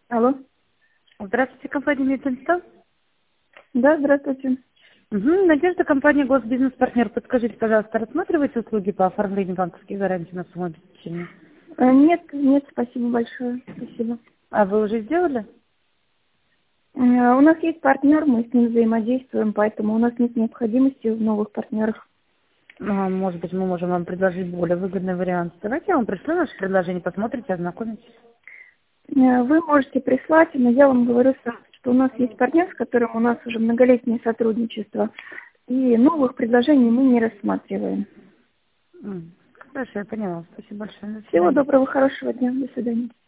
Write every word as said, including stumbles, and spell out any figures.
Алло. Здравствуйте, компания Мединстал. Да, здравствуйте. Угу. Надежда, компания Госбизнес-партнер. Подскажите, пожалуйста, рассматриваете услуги по оформлению банковских гарантий на сумму обеспечения? Э, Нет, нет, спасибо большое. Спасибо. А вы уже сделали? Э, У нас есть партнер, мы с ним взаимодействуем, поэтому у нас нет необходимости в новых партнерах. А, может быть, мы можем вам предложить более выгодный вариант. Давайте я вам пришлю наше предложение, посмотрите, ознакомитесь. Э, Вы можете прислать, но я вам говорю сразу, что у нас есть партнер, с которым у нас уже многолетнее сотрудничество, и новых предложений мы не рассматриваем. М, Хорошо, я поняла. Спасибо большое. До Всего свидания. доброго, хорошего дня. До свидания.